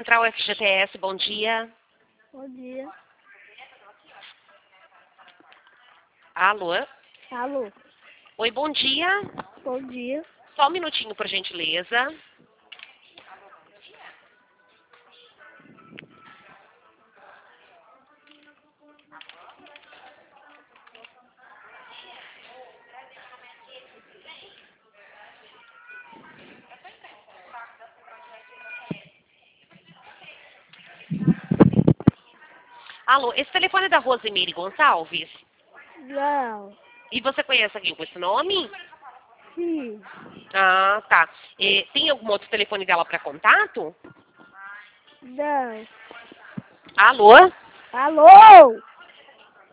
Central FGTS, bom dia. Bom dia. Alô? Alô. Oi, bom dia. Bom dia. Só um minutinho, por gentileza. Alô, esse telefone é da Rosemary Gonçalves? Não. E você conhece alguém com esse nome? Sim. Ah, tá. Tem algum outro telefone dela para contato? Não. Alô? Alô.